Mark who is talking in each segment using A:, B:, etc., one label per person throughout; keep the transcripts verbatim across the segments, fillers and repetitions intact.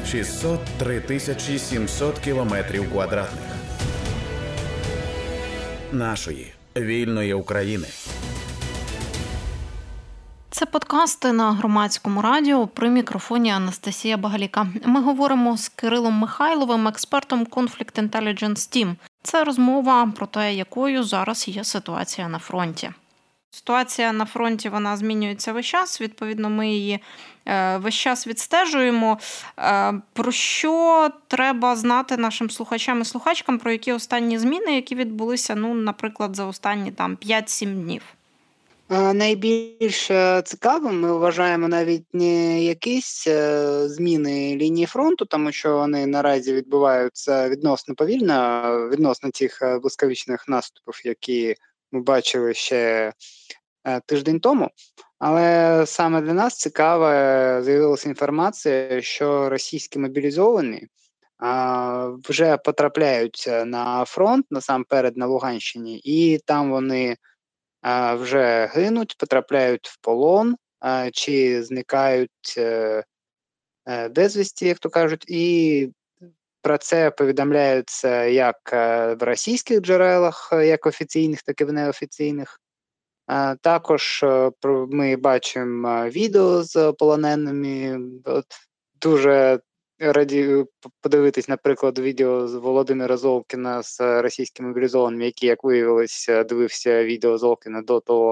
A: шістсот три тисячі сімсот кілометрів квадратних нашої вільної України.
B: Це подкасти на Громадському радіо, при мікрофоні Анастасія Багаліка. Ми говоримо з Кирилом Михайловим, експертом Conflict Intelligence Team. Це розмова про те, якою зараз є ситуація на фронті. Ситуація на фронті, вона змінюється весь час, відповідно, ми її е, весь час відстежуємо. Е, про що треба знати нашим слухачам і слухачкам, про які останні зміни, які відбулися, ну, наприклад, за останні там п'ять-сім днів?
C: Найбільш цікавим ми вважаємо навіть не якісь зміни лінії фронту, тому що вони наразі відбуваються відносно повільно, відносно тих блискавичних наступів, які ми бачили ще тиждень тому. Але саме для нас цікаво з'явилася інформація, що російські мобілізовані вже потрапляють на фронт, насамперед на Луганщині, і там вони вже гинуть, потрапляють в полон, чи зникають безвісті, як то кажуть, і про це повідомляється як в російських джерелах, як офіційних, так і в неофіційних. Також ми бачимо відео з полоненими. От дуже раді подивитись, наприклад, відео з Володимира Золкіна з російськими мобілізованими, який, як виявилось, дивився відео Золкіна до того,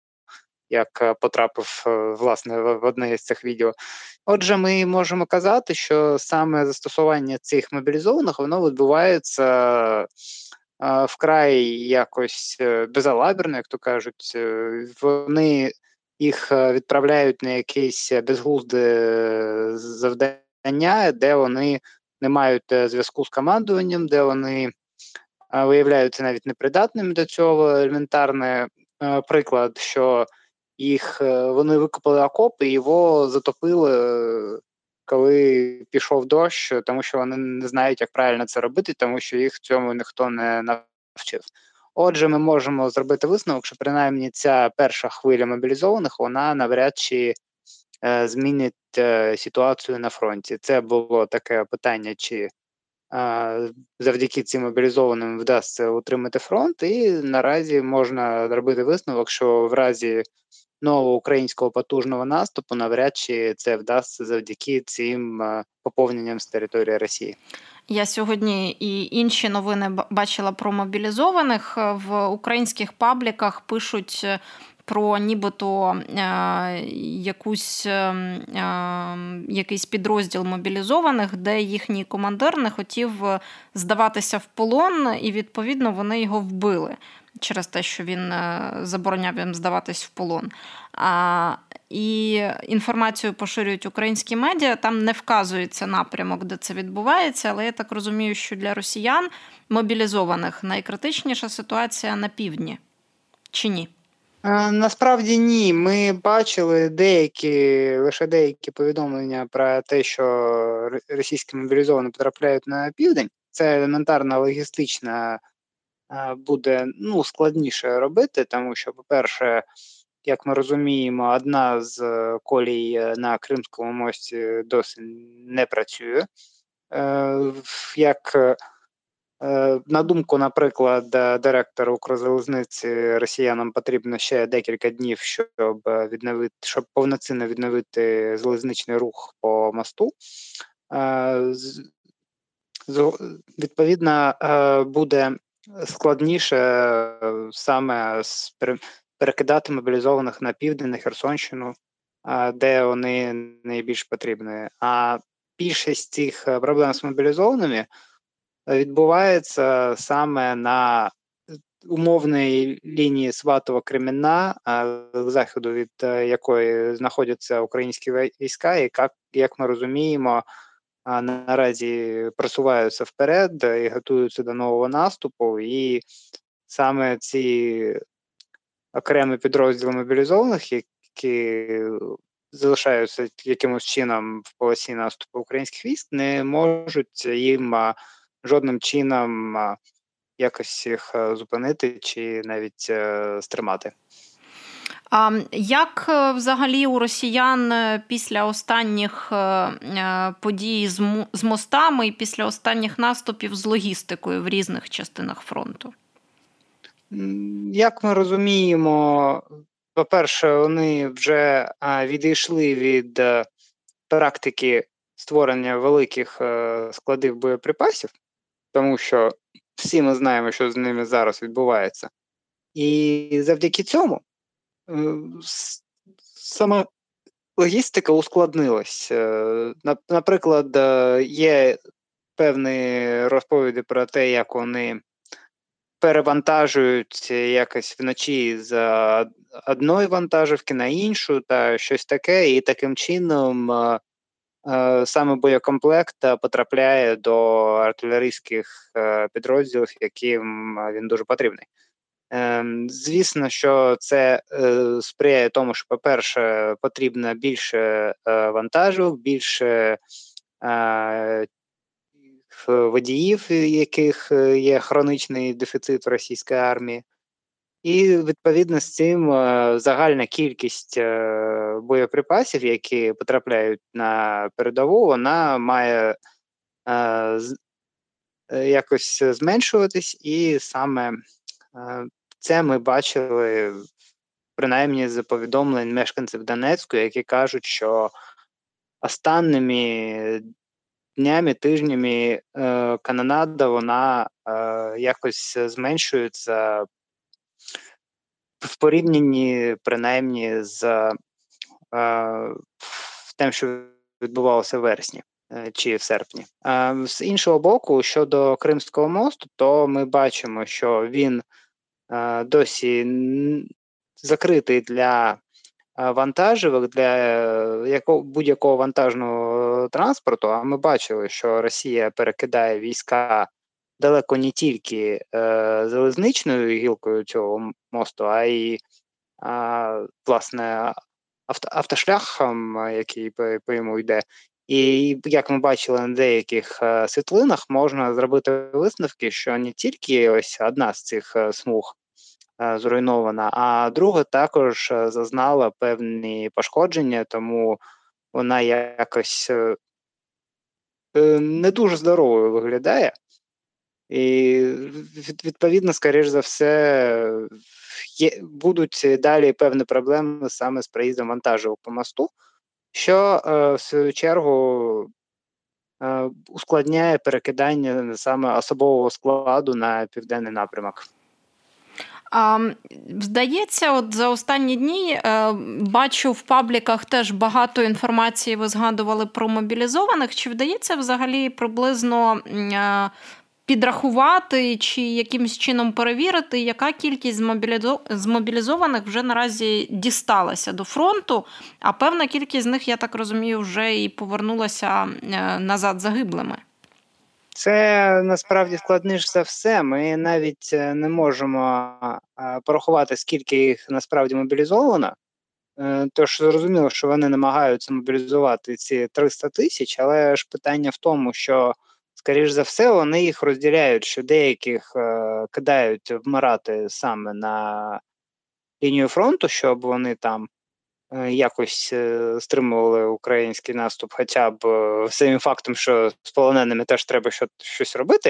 C: як потрапив, власне, в одне з цих відео. Отже, ми можемо казати, що саме застосування цих мобілізованих, воно відбувається вкрай якось безалаберно, як то кажуть. Вони їх відправляють на якісь безглузде завдання, де вони не мають зв'язку з командуванням, де вони виявляються навіть непридатними до цього. Елементарний приклад, що їх вони викопали окоп і його затопили, коли пішов дощ, тому що вони не знають, як правильно це робити, тому що їх цьому ніхто не навчив. Отже, ми можемо зробити висновок, що принаймні ця перша хвиля мобілізованих, вона навряд чи е, змінить е, ситуацію на фронті. Це було таке питання, чи е, завдяки цим мобілізованим вдасться утримати фронт, і наразі можна зробити висновок, що в разі нового українського потужного наступу навряд чи це вдасться завдяки цим е, поповненням з території Росії.
B: Я сьогодні і інші новини бачила про мобілізованих. В українських пабліках пишуть про нібито е, якусь, е, якийсь підрозділ мобілізованих, де їхній командир не хотів здаватися в полон, і, відповідно, вони його вбили через те, що він забороняв їм здаватись в полон. А, і інформацію поширюють українські медіа, там не вказується напрямок, де це відбувається, але я так розумію, що для росіян мобілізованих найкритичніша ситуація на півдні. Чи ні?
C: Насправді ні. Ми бачили деякі, лише деякі повідомлення про те, що російські мобілізовані потрапляють на південь. Це елементарна логістична буде ну, складніше робити, тому що, по-перше, як ми розуміємо, одна з колій на Кримському мості досі не працює. Як на думку, наприклад, директора Укрзалізниці, росіянам потрібно ще декілька днів, щоб відновити, щоб повноцінно відновити залізничний рух по мосту. Відповідно, буде складніше саме перекидати мобілізованих на південь, на Херсонщину, де вони найбільш потрібні. А більшість цих проблем з мобілізованими відбувається саме на умовній лінії Сватово-Кремінна, з заходу від якої знаходяться українські війська, і, як, як ми розуміємо, наразі просуваються вперед і готуються до нового наступу, і саме ці окремі підрозділи мобілізованих, які залишаються якимось чином в полосі наступу українських військ, не можуть їм жодним чином якось їх зупинити чи навіть стримати.
B: А як взагалі у росіян після останніх подій з мостами і після останніх наступів з логістикою в різних частинах фронту?
C: Як ми розуміємо, по-перше, вони вже відійшли від практики створення великих складів боєприпасів, тому що всі ми знаємо, що з ними зараз відбувається. І завдяки цьому сама логістика ускладнилась. Наприклад, є певні розповіді про те, як вони перевантажують якось вночі з одної вантажівки на іншу та щось таке, і таким чином саме боєкомплект потрапляє до артилерійських підрозділів, яким він дуже потрібний. Звісно, що це сприяє тому, що, по-перше, потрібно більше вантажівок, більше водіїв, яких є хронічний дефіцит в російській армії. І, відповідно, з цим загальна кількість боєприпасів, які потрапляють на передову, вона має якось зменшуватись, і саме це ми бачили, принаймні, з повідомлень мешканців Донецьку, які кажуть, що останніми днями, тижнями канонада, вона якось зменшується в порівнянні, принаймні, з тим, що відбувалося в вересні чи в серпні. З іншого боку, щодо Кримського мосту, то ми бачимо, що він досі закритий для вантажівок, для якого, будь-якого вантажного транспорту, а ми бачили, що Росія перекидає війська далеко не тільки залізничною гілкою цього мосту, а й, власне, авто, автошляхом, який по, по йому йде. І, як ми бачили на деяких е, світлинах, можна зробити висновки, що не тільки ось одна з цих е, смуг е, зруйнована, а друга також е, зазнала певні пошкодження, тому вона якось е, е, не дуже здоровою виглядає. І, відповідно, скоріш за все, є, будуть далі певні проблеми саме з проїздом вантажівок по мосту, що, е, в свою чергу, е, ускладняє перекидання саме особового складу на південний напрямок.
B: А, Здається, от за останні дні е, бачу в пабліках теж багато інформації, ви згадували про мобілізованих. Чи вдається взагалі приблизно е, підрахувати чи якимось чином перевірити, яка кількість змобілізованих вже наразі дісталася до фронту, а певна кількість з них, я так розумію, вже і повернулася назад загиблими?
C: Це насправді складніше за все. Ми навіть не можемо порахувати, скільки їх насправді мобілізовано. Тож зрозуміло, що вони намагаються мобілізувати ці триста тисяч, але ж питання в тому, що скоріш за все, вони їх розділяють, що деяких е, кидають вмирати саме на лінію фронту, щоб вони там е, якось е, стримували український наступ, хоча б е, самим фактом, що з полоненими теж треба що, щось робити,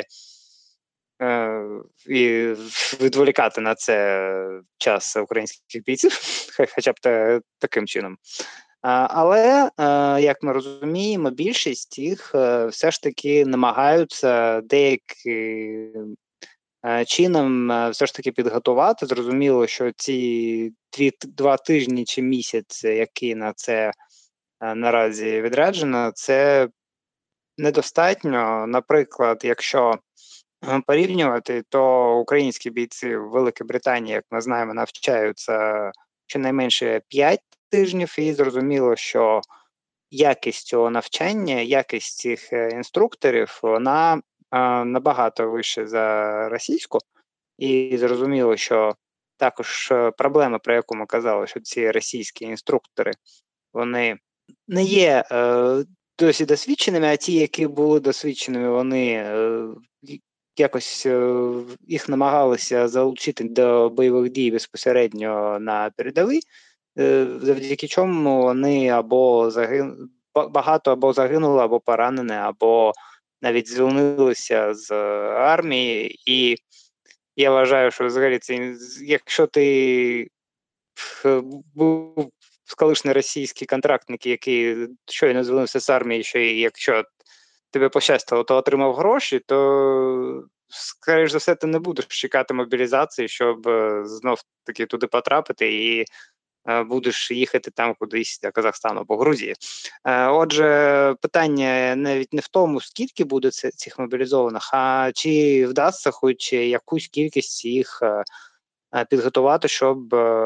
C: е, і відволікати на це час українських бійців, хоча б та, таким чином. Але, як ми розуміємо, більшість їх все ж таки намагаються деяким чином все ж таки підготувати. Зрозуміло, що ці дві, два тижні чи місяць, які на це наразі відряджено, це недостатньо. Наприклад, якщо порівнювати, то українські бійці в Великій Британії, як ми знаємо, навчаються щонайменше п'ять тижнів, і зрозуміло, що якість цього навчання, якість цих інструкторів, вона а, набагато вища за російську. І зрозуміло, що також проблема, про яку ми казали, що ці російські інструктори, вони не є е, досі досвідченими, а ті, які були досвідченими, вони е, якось їх намагалися залучити до бойових дій безпосередньо на передовій, завдяки чому вони або загинули, багато або загинули, або поранені, або навіть звільнилися з армії. І я вважаю, що взагалі це, якщо ти був колишній російський контрактник, який щойно звільнився з армії, що і якщо тебе пощастило, то отримав гроші, то, скоріш за все, ти не будеш чекати мобілізації, щоб знов-таки туди потрапити, і будеш їхати там кудись до Казахстану або Грузії. Отже, питання навіть не в тому, скільки буде цих мобілізованих, а чи вдасться хоч якусь кількість їх підготувати, щоб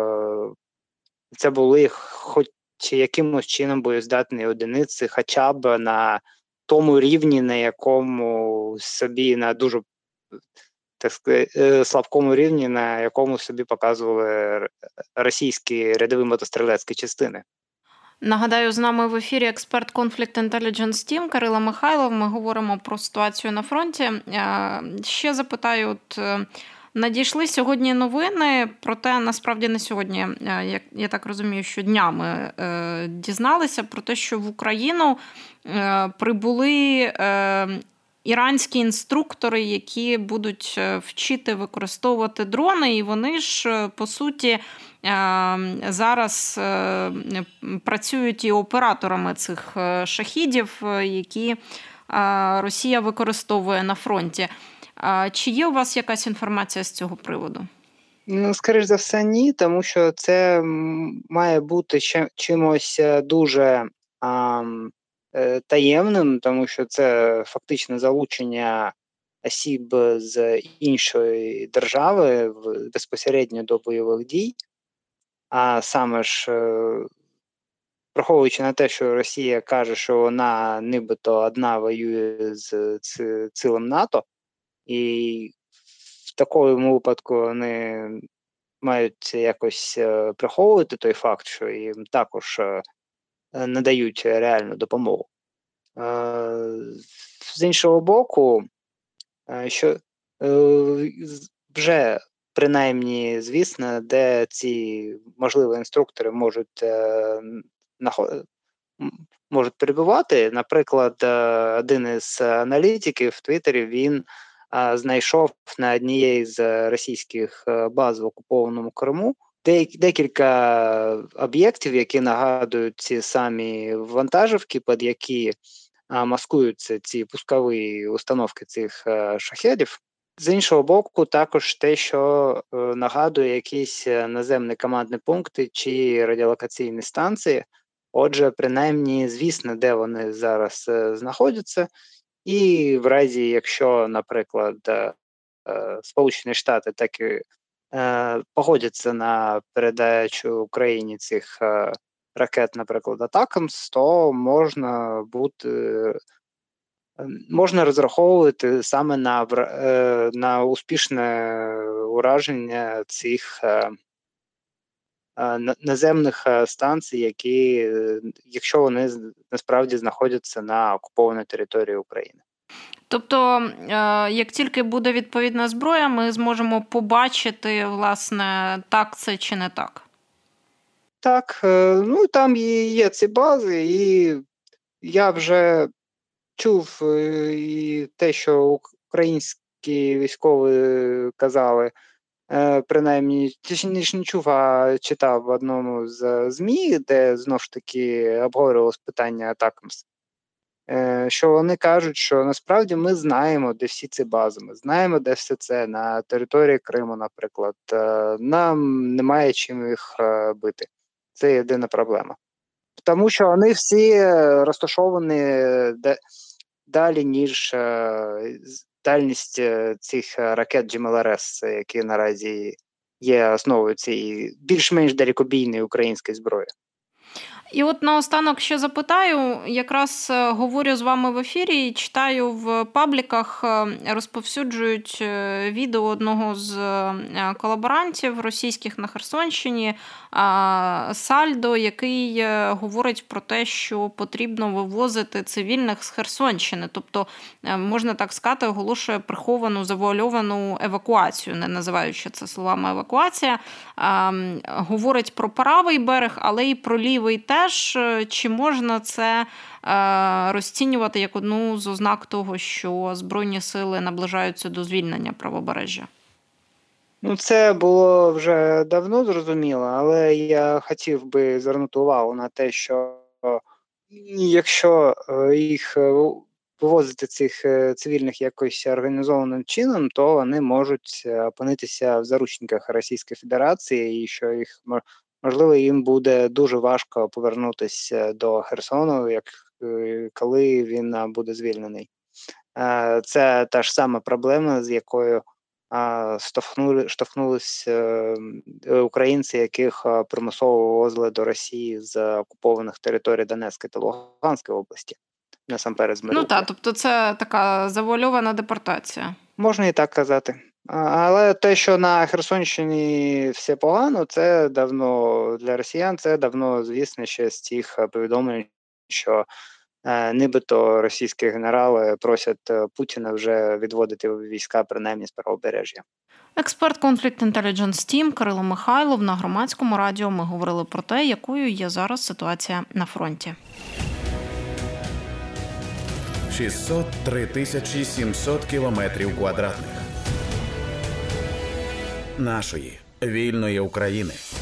C: це були хоч якимось чином боєздатні одиниці, хоча б на тому рівні, на якому собі, на дуже, так сказати, слабкому рівні, на якому собі показували російські рядові мотострілецькі частини.
B: Нагадаю, з нами в ефірі експерт Conflict Intelligence Team Кирило Михайлов. Ми говоримо про ситуацію на фронті. Ще запитаю, от надійшли сьогодні новини, проте насправді не сьогодні, як я так розумію, що днями е, дізналися про те, що в Україну е, прибули е, іранські інструктори, які будуть вчити використовувати дрони, і вони ж, по суті, е, зараз е, працюють і операторами цих шахідів, які е, Росія використовує на фронті. Чи є у вас якась інформація з цього приводу?
C: Ну, скоріш за все, ні, тому що це має бути чимось дуже а, таємним, тому що це фактично залучення осіб з іншої держави безпосередньо до бойових дій. А саме ж, враховуючи на те, що Росія каже, що вона нібито одна воює з цілим НАТО, і в такому випадку вони мають якось е, приховувати той факт, що їм також е, надають реальну допомогу. Е, з іншого боку, е, що е, вже принаймні звісно, де ці можливі інструктори можуть, е, наход... можуть перебувати. Наприклад, один із аналітиків в Твіттері, він знайшов на однієї з російських баз в окупованому Криму декілька об'єктів, які нагадують ці самі вантажівки, під які маскуються ці пускові установки цих шахедів. З іншого боку, також те, що нагадує якісь наземні командні пункти чи радіолокаційні станції. Отже, принаймні, звісно, де вони зараз знаходяться. І в разі, якщо, наприклад, Сполучені Штати так і погодяться на передачу Україні цих ракет, наприклад, атакамс, то можна бути, можна розраховувати саме на, на успішне ураження цих наземних станцій, які, якщо вони насправді знаходяться на окупованій території України.
B: Тобто, як тільки буде відповідна зброя, ми зможемо побачити, власне, так це чи не так?
C: Так, ну там є ці бази, і я вже чув і те, що українські військові казали, принаймні, точніше не чув, а читав в одному з ЗМІ, де знову ж таки обговорювалось питання атакамс, що вони кажуть, що насправді ми знаємо, де всі ці бази, ми знаємо, де все це, на території Криму, наприклад. Нам немає чим їх бити. Це єдина проблема. Тому що вони всі розташовані далі, ніж дальність цих ракет джі ем ел ар ес, які наразі є основою цієї більш-менш далекобійної української зброї.
B: І от наостанок ще запитаю, якраз говорю з вами в ефірі, читаю в пабліках, розповсюджують відео одного з колаборантів російських на Херсонщині, Сальдо, який говорить про те, що потрібно вивозити цивільних з Херсонщини. Тобто, можна так сказати, оголошує приховану, завуальовану евакуацію, не називаючи це словами евакуація. Говорить про правий берег, але і про лівий теж. Чи можна це розцінювати як одну з ознак того, що Збройні сили наближаються до звільнення правобережжя?
C: Ну, це було вже давно зрозуміло, але я хотів би звернути увагу на те, що якщо їх вивозити, цих цивільних, якось організованим чином, то вони можуть опинитися в заручниках Російської Федерації, і що їх, можливо, їм буде дуже важко повернутися до Херсону, як коли він буде звільнений. Це та ж сама проблема, з якою штовхнули, штовхнулись українці, яких примусово вивозили до Росії з окупованих територій Донецької та Луганської області. Насамперед з Маріуполя.
B: Ну так, тобто це така завуальована депортація.
C: Можна і так казати. Але те, що на Херсонщині все погано, це давно для росіян, це давно звісно ще з тих повідомлень, що е, нібито російські генерали просять Путіна вже відводити війська принаймні з правобережжя.
B: Експерт Conflict Intelligence Team Кирило Михайлов на Громадському радіо. Ми говорили про те, якою є зараз ситуація на фронті.
A: шістсот три тисячі сімсот кілометрів квадратних нашої вільної України.